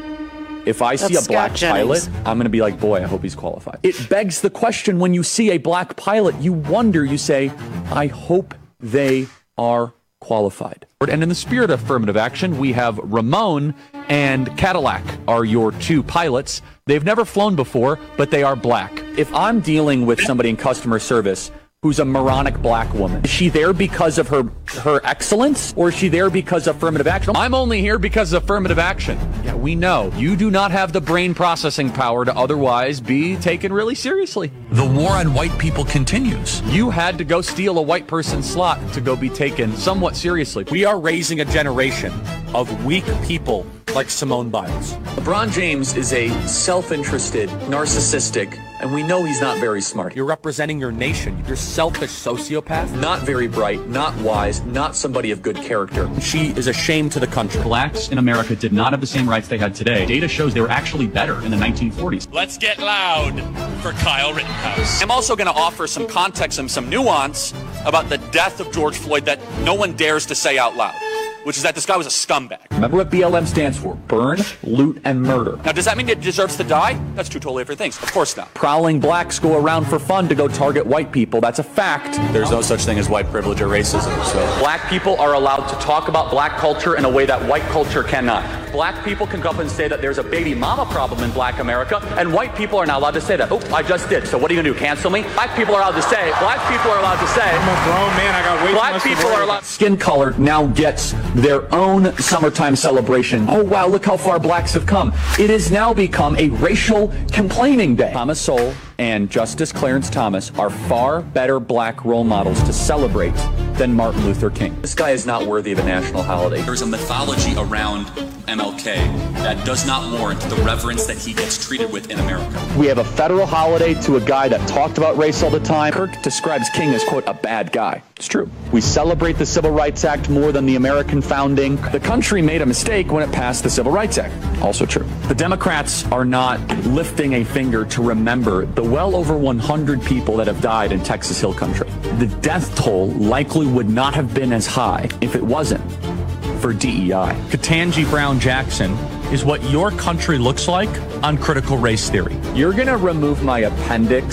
If I see a black pilot, I'm going to be like, boy, I hope he's qualified. It begs the question, when you see a black pilot, you wonder, you say, I hope they are qualified. And in the spirit of affirmative action, we have Ramon and Cadillac are your two pilots. They've never flown before, but they are black. If I'm dealing with somebody in customer service who's a moronic black woman, is she there because of her excellence, or is she there because of affirmative action? I'm only here because of affirmative action. Yeah, we know. You do not have the brain processing power to otherwise be taken really seriously. The war on white people continues. You had to go steal a white person's slot to go be taken somewhat seriously. We are raising a generation of weak people like Simone Biles. LeBron James is a self-interested, narcissistic, and we know he's not very smart. You're representing your nation. You're selfish sociopath. Not very bright, not wise, not somebody of good character. She is a shame to the country. Blacks in America did not have the same rights they had today. Data shows they were actually better in the 1940s. Let's get loud for Kyle Rittenhouse. I'm also going to offer some context and some nuance about the death of George Floyd that no one dares to say out loud, which is that this guy was a scumbag. Remember what BLM stands for? Burn, loot, and murder. Now, does that mean it deserves to die? That's two totally different things. Of course not. Prowling blacks go around for fun to go target white people. That's a fact. There's no such thing as white privilege or racism. So black people are allowed to talk about black culture in a way that white culture cannot. Black people can come up and say that there's a baby mama problem in black America, and white people are not allowed to say that. Oh, I just did. So what are you going to do, cancel me? Black people are allowed to say. Black people are allowed to say. I'm a grown man. I got way black too much people are allowed. Skin color now gets their own summertime celebration. Oh, wow, look how far blacks have come. It has now become a racial complaining day. Thomas Sowell and Justice Clarence Thomas are far better black role models to celebrate than Martin Luther King. This guy is not worthy of a national holiday. There's a mythology around MLK that does not warrant the reverence that he gets treated with in America. We have a federal holiday to a guy that talked about race all the time. Kirk describes King as, quote, a bad guy. It's true. We celebrate the Civil Rights Act more than the American founding. The country made a mistake when it passed the Civil Rights Act. Also true. The Democrats are not lifting a finger to remember the well over 100 people that have died in Texas Hill Country. The death toll likely would not have been as high if it wasn't for DEI. Ketanji Brown Jackson is what your country looks like on critical race theory. You're going to remove my appendix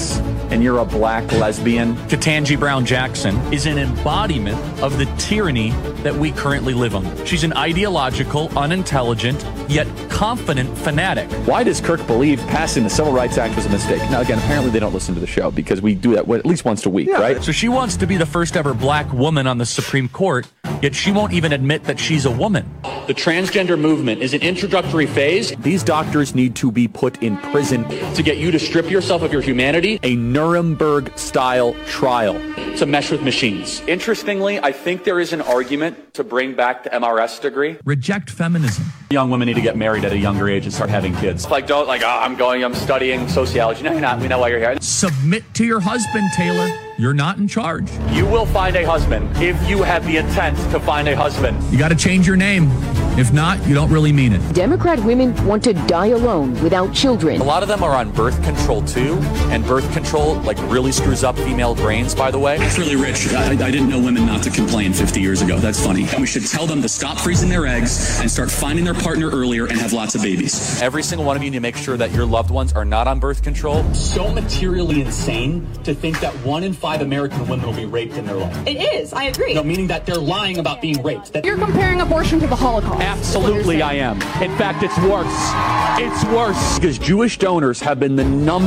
and you're a black lesbian. Ketanji Brown Jackson is an embodiment of the tyranny that we currently live under. She's an ideological, unintelligent, yet confident fanatic. Why does Kirk believe passing the Civil Rights Act was a mistake? Now, again, apparently they don't listen to the show because we do that at least once a week, right? So she wants to be the first ever black woman on the Supreme Court, yet she won't even admit that she's a woman. The transgender movement is an introductory phase These doctors need to be put in prison to get you to strip yourself of your humanity, a Nuremberg-style trial. to mesh with machines. Interestingly, I think there is an argument to bring back the MRS degree. Reject feminism. Young women need to get married at a younger age and start having kids. I'm studying sociology. No, you're not. We know why you're here. Submit to your husband, Taylor. You're not in charge. You will find a husband if you have the intent to find a husband. You got to change your name. If not, you don't really mean it. Democrat women want to die alone without children. A lot of them are on birth control too, and birth control really screws up female brains, by the way. That's really rich. I didn't know women not to complain 50 years ago. That's funny. We should tell them to stop freezing their eggs and start finding their partner earlier and have lots of babies. Every single one of you need to make sure that your loved ones are not on birth control. So materially insane to think that 1 in 5 American women will be raped in their life. It is. I agree. No, meaning that they're lying about being raped. You're comparing abortion to the Holocaust. Absolutely, I am. In fact, it's worse. It's worse. Because Jewish donors have been the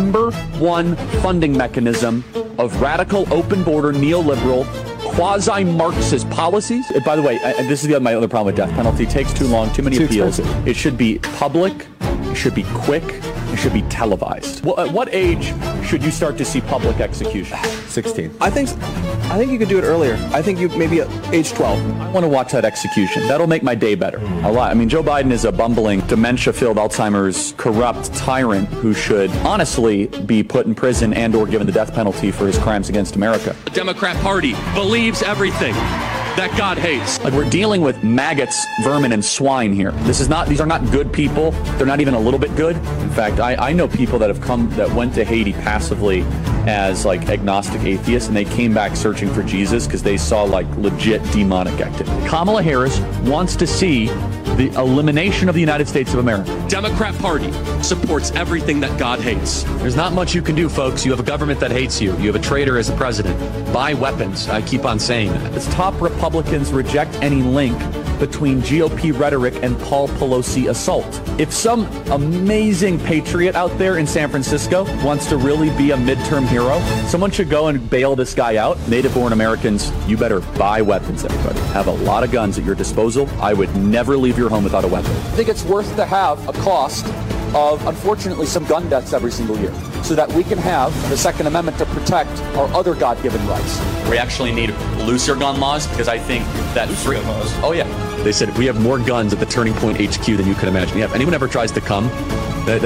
#1 funding mechanism of radical, open border, neoliberal, quasi-Marxist policies. By the way, this is my other problem with death penalty. It takes too long, too many appeals. Expensive. It should be public. It should be quick. It should be televised. Well, at what age should you start to see public execution? 16. I think you could do it earlier. I think you maybe at age 12. I want to watch that execution. That'll make my day better. A lot. I mean, Joe Biden is a bumbling, dementia-filled, Alzheimer's, corrupt tyrant who should honestly be put in prison and or given the death penalty for his crimes against America. The Democrat Party believes everything that God hates. We're dealing with maggots, vermin, and swine here. These are not good people. They're not even a little bit good. In fact, I know people that went to Haiti passively as agnostic atheists, and they came back searching for Jesus because they saw legit demonic activity. Kamala Harris wants to see the elimination of the United States of America. Democrat Party supports everything that God hates. There's not much you can do, folks. You have a government that hates you. You have a traitor as a president. Buy weapons. I keep on saying that. As top Republicans reject any link between GOP rhetoric and Paul Pelosi assault. If some amazing patriot out there in San Francisco wants to really be a midterm hero, someone should go and bail this guy out. Native-born Americans, you better buy weapons, everybody. Have a lot of guns at your disposal. I would never leave your home without a weapon. I think it's worth to have a cost of, unfortunately, some gun deaths every single year so that we can have the Second Amendment to protect our other God-given rights. We actually need looser gun laws because I think that free laws. Oh yeah. They said we have more guns at the Turning Point HQ than you could imagine. Yeah, if anyone ever tries to come, that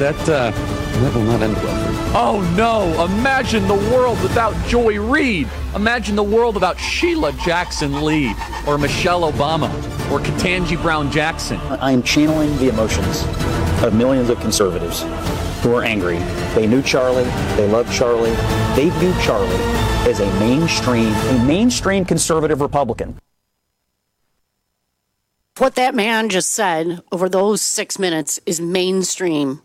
will not end well for you. Oh no, imagine the world without Joy Reid. Imagine the world without Sheila Jackson Lee or Michelle Obama or Ketanji Brown Jackson. I am channeling the emotions of millions of conservatives who are angry. They knew Charlie. They loved Charlie. They viewed Charlie as a mainstream conservative Republican. What that man just said over those 6 minutes is mainstream.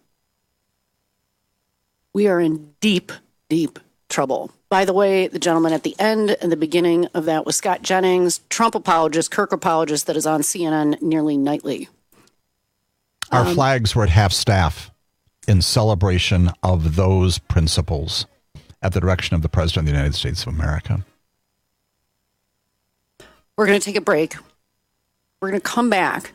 We are in deep, deep trouble. By the way, the gentleman at the end and the beginning of that was Scott Jennings, Trump apologist, Kirk apologist that is on CNN nearly nightly. Our flags were at half staff in celebration of those principles at the direction of the President of the United States of America. We're going to take a break. We're going to come back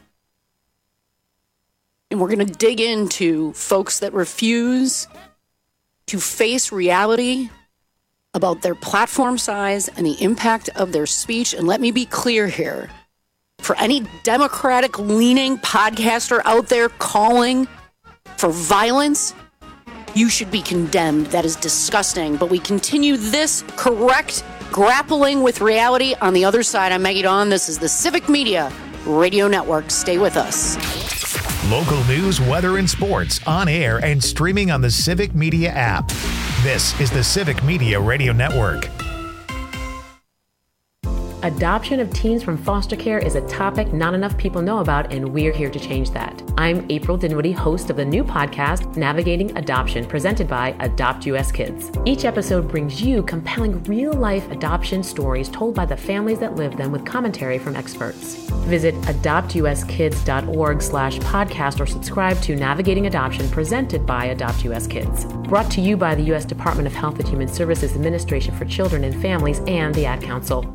and we're going to dig into folks that refuse to face reality about their platform size and the impact of their speech. And let me be clear here. For any Democratic-leaning podcaster out there calling for violence, you should be condemned. That is disgusting. But we continue this correct grappling with reality on the other side. I'm Maggie Dawn. This is the Civic Media Radio Network. Stay with us. Local news, weather, and sports on air and streaming on the Civic Media app. This is the Civic Media Radio Network. Adoption of teens from foster care is a topic not enough people know about, and we're here to change that. I'm April Dinwiddie, host of the new podcast, Navigating Adoption, presented by Adopt US Kids. Each episode brings you compelling real-life adoption stories told by the families that live them with commentary from experts. Visit adoptuskids.org/podcast or subscribe to Navigating Adoption, presented by Adopt US Kids. Brought to you by the U.S. Department of Health and Human Services Administration for Children and Families and the Ad Council.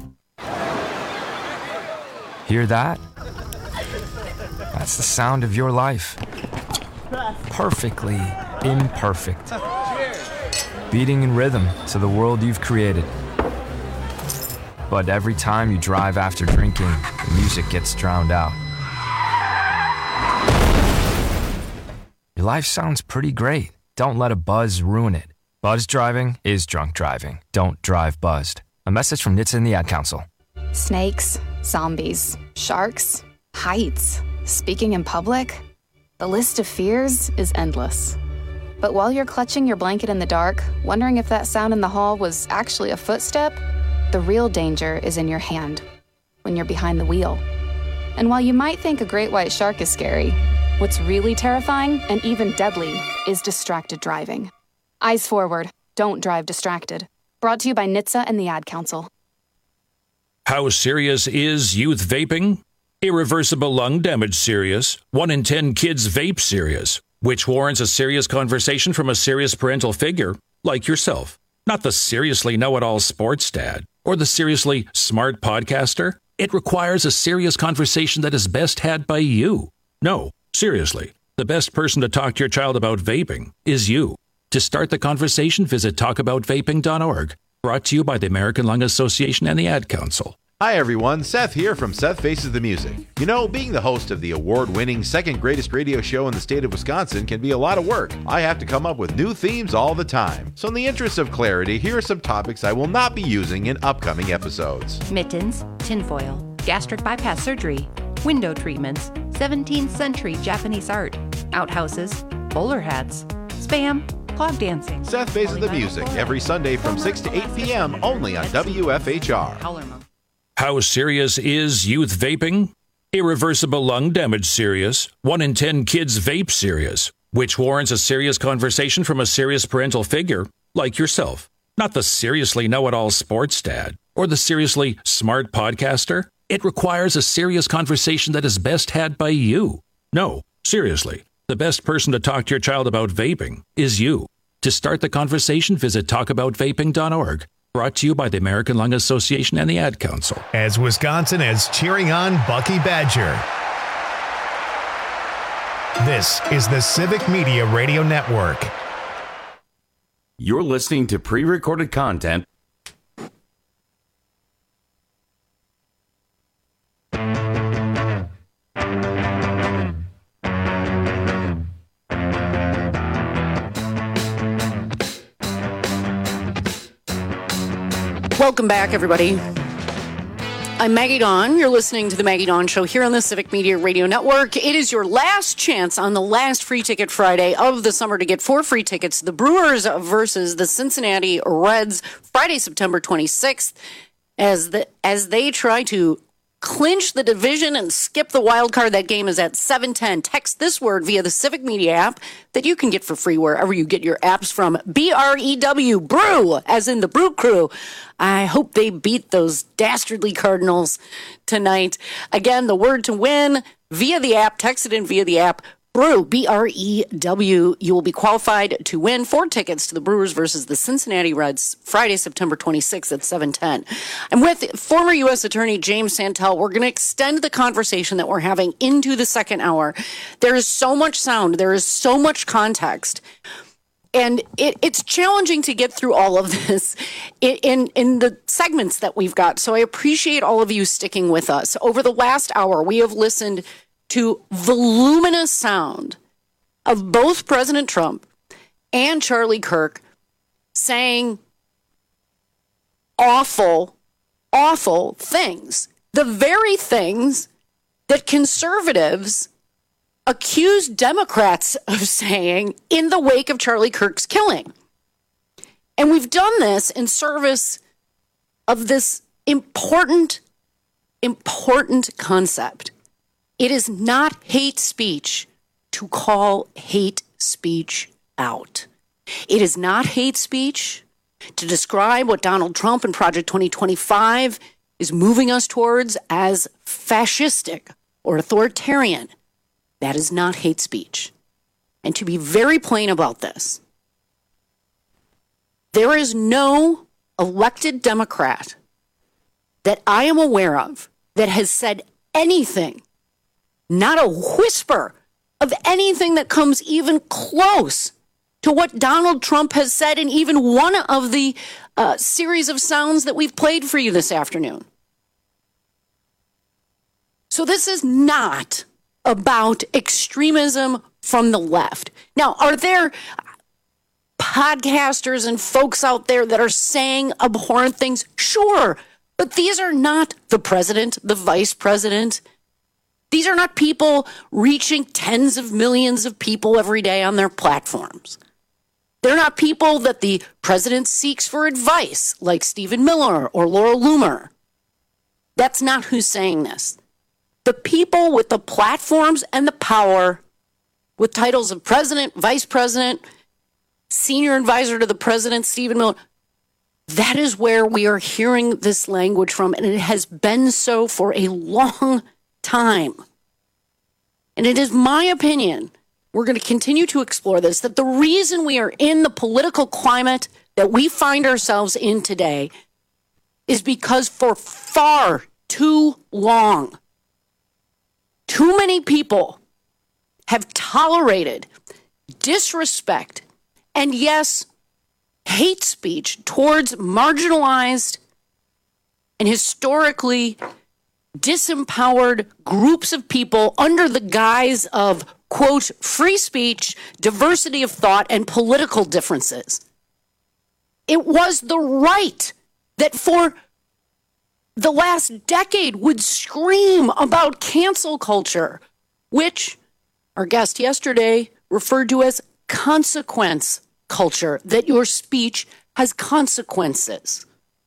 Hear that? That's the sound of your life. Perfectly imperfect. Beating in rhythm to the world you've created. But every time you drive after drinking, the music gets drowned out. Your life sounds pretty great. Don't let a buzz ruin it. Buzz driving is drunk driving. Don't drive buzzed. A message from NHTSA and the Ad Council. Snakes, zombies, sharks, heights, speaking in public. The list of fears is endless. But while you're clutching your blanket in the dark, wondering if that sound in the hall was actually a footstep, the real danger is in your hand, when you're behind the wheel. And while you might think a great white shark is scary, what's really terrifying and even deadly is distracted driving. Eyes forward, don't drive distracted. Brought to you by NHTSA and the Ad Council. How serious is youth vaping? Irreversible lung damage serious. 1 in 10 kids vape serious, which warrants a serious conversation from a serious parental figure like yourself. Not the seriously know-it-all sports dad or the seriously smart podcaster. It requires a serious conversation that is best had by you. No, seriously, the best person to talk to your child about vaping is you. To start the conversation, visit talkaboutvaping.org. Brought to you by the American Lung Association and the Ad Council. Hi everyone, Seth here from Seth Faces the Music. You know, being the host of the award-winning second greatest radio show in the state of Wisconsin can be a lot of work. I have to come up with new themes all the time. So in the interest of clarity, here are some topics I will not be using in upcoming episodes. Mittens, tinfoil, gastric bypass surgery, window treatments, 17th century Japanese art, outhouses, bowler hats, spam, clog dancing. Seth Faces the Music, every Sunday from 6 to 8 p.m. only on WFHR. How serious is youth vaping? Irreversible lung damage serious. 1 in 10 kids vape serious, which warrants a serious conversation from a serious parental figure like yourself. Not the seriously know-it-all sports dad or the seriously smart podcaster. It requires a serious conversation that is best had by you. No, seriously, the best person to talk to your child about vaping is you. To start the conversation, visit talkaboutvaping.org. Brought to you by the American Lung Association and the Ad Council. As Wisconsin is cheering on Bucky Badger. This is the Civic Media Radio Network. You're listening to pre-recorded content. Welcome back, everybody. I'm Maggie Dawn. You're listening to The Maggie Dawn Show here on the Civic Media Radio Network. It is your last chance on the last Free Ticket Friday of the summer to get 4 free tickets to the Brewers versus the Cincinnati Reds, Friday, September 26th, as they try to clinch the division and skip the wild card. That game is at 7:10. Text this word via the Civic Media app that you can get for free wherever you get your apps from. BREW, Brew, as in the Brew Crew. I hope they beat those dastardly Cardinals tonight. Again, the word to win via the app. Text it in via the app. Brew, BREW. You will be qualified to win 4 tickets to the Brewers versus the Cincinnati Reds, Friday, September 26th at 7:10. I'm with former U.S. Attorney James Santel. We're going to extend the conversation that we're having into the second hour. There is so much sound. There is so much context. And it's challenging to get through all of this in the segments that we've got. So I appreciate all of you sticking with us. Over the last hour, we have listened to voluminous sound of both President Trump and Charlie Kirk saying awful, awful things. The very things that conservatives accused Democrats of saying in the wake of Charlie Kirk's killing. And we've done this in service of this important important concept. It is not hate speech to call hate speech out. It is not hate speech to describe what Donald Trump and Project 2025 is moving us towards as fascistic or authoritarian. That is not hate speech. And to be very plain about this, there is no elected Democrat that I am aware of that has said anything, not a whisper of anything that comes even close to what Donald Trump has said in even one of the series of sounds that we've played for you this afternoon. So this is not about extremism from the left. Now, are there podcasters and folks out there that are saying abhorrent things? Sure, but these are not the president, the vice president. These are not people reaching tens of millions of people every day on their platforms. They're not people that the president seeks for advice, like Stephen Miller or Laura Loomer. That's not who's saying this. The people with the platforms and the power, with titles of president, vice president, senior advisor to the president, Stephen Miller, that is where we are hearing this language from, and it has been so for a long time. And it is my opinion, we're going to continue to explore this, that the reason we are in the political climate that we find ourselves in today is because for far too long, too many people have tolerated disrespect and, yes, hate speech towards marginalized and historically disempowered groups of people under the guise of, quote, free speech, diversity of thought, and political differences. It was the right that for the last decade would scream about cancel culture, which our guest yesterday referred to as consequence culture, that your speech has consequences.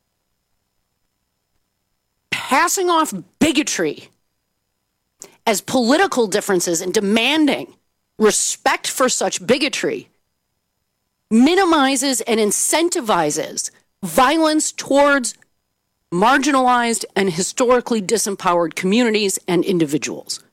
Passing off bigotry as political differences and demanding respect for such bigotry minimizes and incentivizes violence towards marginalized and historically disempowered communities and individuals.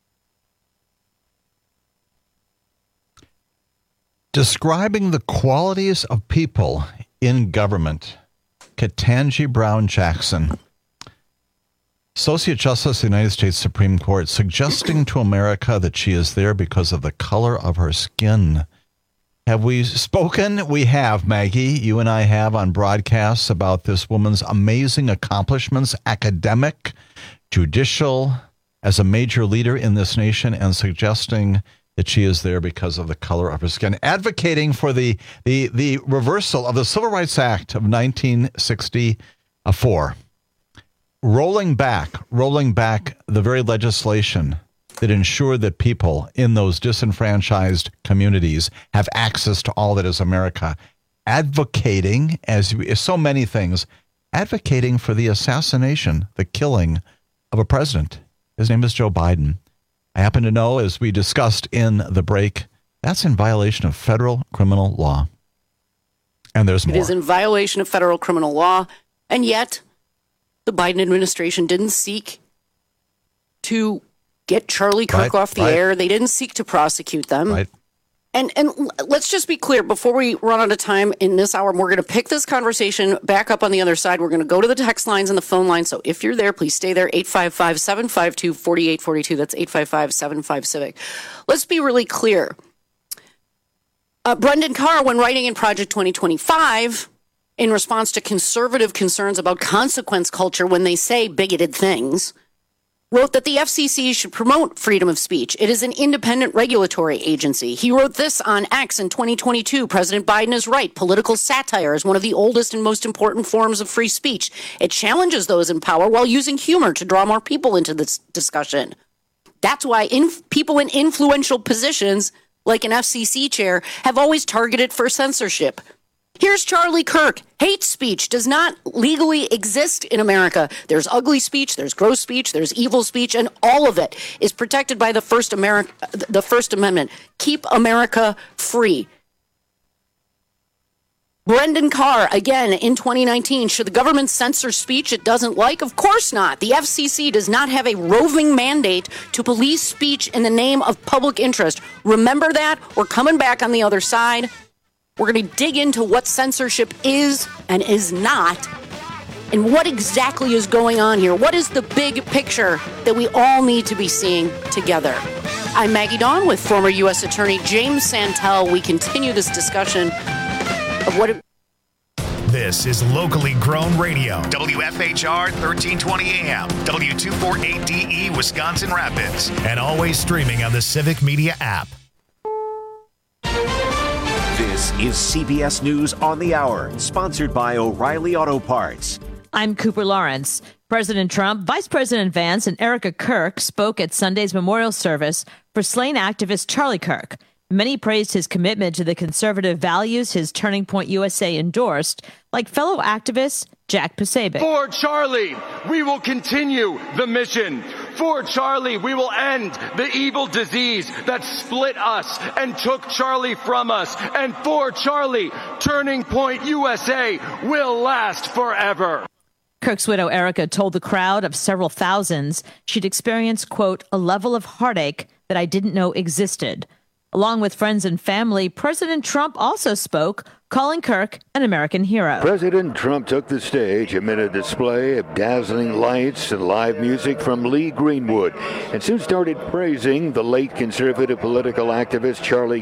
Describing the qualities of people in government, Ketanji Brown Jackson, Associate Justice of the United States Supreme Court, suggesting to America that she is there because of the color of her skin. Have we spoken? We have, Maggie. You and I have on broadcasts about this woman's amazing accomplishments, academic, judicial, as a major leader in this nation, and suggesting that she is there because of the color of her skin, advocating for the reversal of the Civil Rights Act of 1964, rolling back the very legislation that ensured that people in those disenfranchised communities have access to all that is America, advocating, as so many things, advocating for the assassination, the killing of a president. His name is Joe Biden. I happen to know, as we discussed in the break, that's in violation of federal criminal law. And there's more. It is in violation of federal criminal law, and yet the Biden administration didn't seek to get Charlie Kirk off the air. They didn't seek to prosecute them. Right. And let's just be clear, before we run out of time in this hour, we're going to pick this conversation back up on the other side. We're going to go to the text lines and the phone line. So if you're there, please stay there. 855-752-4842. That's 855-75-CIVIC. Let's be really clear. Brendan Carr, when writing in Project 2025, in response to conservative concerns about consequence culture when they say bigoted things, wrote that the FCC should promote freedom of speech. It is an independent regulatory agency. He wrote this on X in 2022. President Biden is right. Political satire is one of the oldest and most important forms of free speech. It challenges those in power while using humor to draw more people into this discussion. That's why people in influential positions, like an FCC chair, have always targeted for censorship. Here's Charlie Kirk. Hate speech does not legally exist in America. There's ugly speech, there's gross speech, there's evil speech, and all of it is protected by the First Amendment. Keep America free. Brendan Carr, again, in 2019, should the government censor speech it doesn't like? Of course not. The FCC does not have a roving mandate to police speech in the name of public interest. Remember that. We're coming back on the other side. We're going to dig into what censorship is and is not, and what exactly is going on here. What is the big picture that we all need to be seeing together? I'm Maggie Dawn with former U.S. Attorney James Santel. We continue this discussion of what This is locally grown radio. WFHR 1320 AM, W248DE Wisconsin Rapids, and always streaming on the Civic Media app. This is CBS News on the Hour, sponsored by O'Reilly Auto Parts. I'm Cooper Lawrence. President Trump, Vice President Vance, and Erica Kirk spoke at Sunday's memorial service for slain activist Charlie Kirk. Many praised his commitment to the conservative values his Turning Point USA endorsed, like fellow activist Jack Posobiec. For Charlie, we will continue the mission. For Charlie, we will end the evil disease that split us and took Charlie from us. And for Charlie, Turning Point USA will last forever. Kirk's widow, Erica, told the crowd of several thousands she'd experienced, quote, a level of heartache that I didn't know existed. Along with friends and family, President Trump also spoke, calling Kirk an American hero. President Trump took the stage amid a display of dazzling lights and live music from Lee Greenwood, and soon started praising the late conservative political activist Charlie